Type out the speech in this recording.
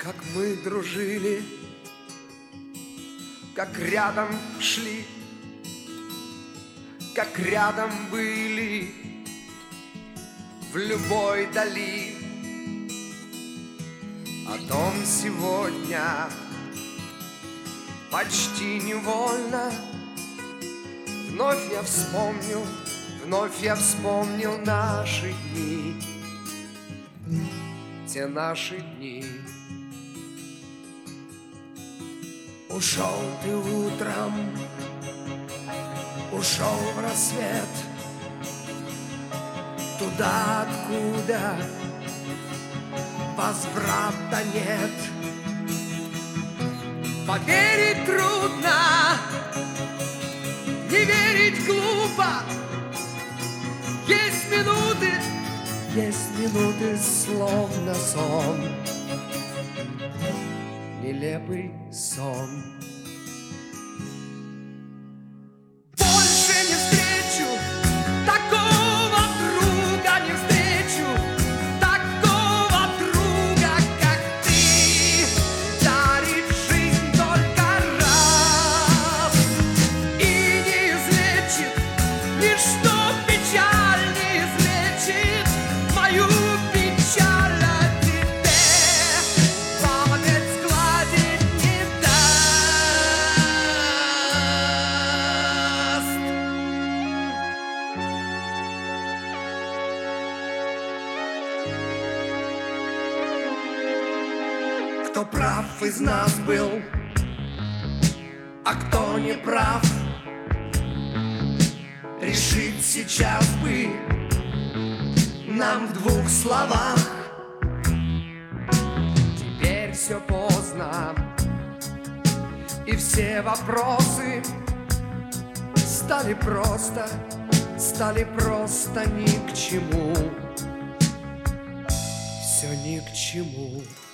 как мы дружили, как рядом шли, как рядом были в любой дали. О том сегодня почти невольно вновь я вспомнил наши дни, те наши дни. Ушел ты утром, ушел в рассвет, туда, откуда возврата нет. Поверить трудно, не верить глупо. Есть минуты, словно сон, нелепый сон. Больше не встречу такого друга, не встречу такого друга, как ты. Дарит жизнь только раз и не излечит ничто. Печаль не излечит мою печаль о тебе, память сгладить не даст. Кто прав из нас был, а кто не прав, решить сейчас бы нам в двух словах. Теперь все поздно, и все вопросы стали просто ни к чему. Все ни к чему.